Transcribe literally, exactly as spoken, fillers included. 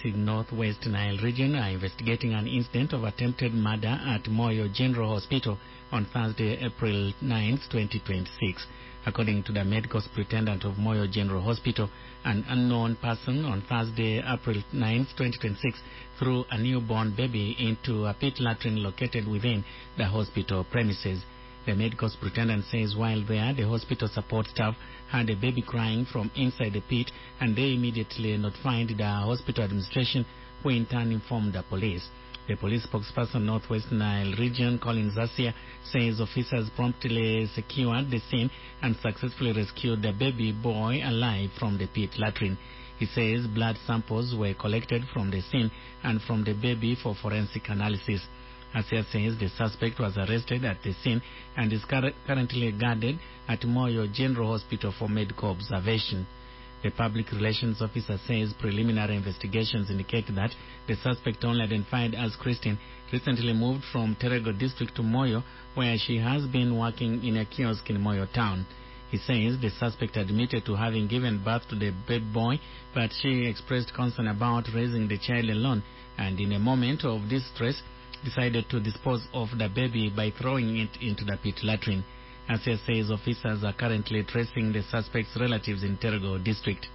in Northwest Nile region are investigating an incident of attempted murder at Moyo General Hospital on Thursday, April ninth, twenty twenty-six. According to the medical superintendent of Moyo General Hospital, an unknown person on Thursday, April ninth, twenty twenty-six, threw a newborn baby into a pit latrine located within the hospital premises. The medical superintendent says while there, the hospital support staff had a baby crying from inside the pit, and they immediately notified the hospital administration, who in turn informed the police. The police spokesperson Northwest Nile region, Colin Zasia, says officers promptly secured the scene and successfully rescued the baby boy alive from the pit latrine. He says blood samples were collected from the scene and from the baby for forensic analysis. Asia says the suspect was arrested at the scene and is cur currently guarded at Moyo General Hospital for medical observation. The public relations officer says preliminary investigations indicate that the suspect, only identified as Christine, recently moved from Terego district to Moyo, where she has been working in a kiosk in Moyo town. He says the suspect admitted to having given birth to the baby boy, but she expressed concern about raising the child alone, and in a moment of distress decided to dispose of the baby by throwing it into the pit latrine. Asia says officers are currently tracing the suspect's relatives in Terego district.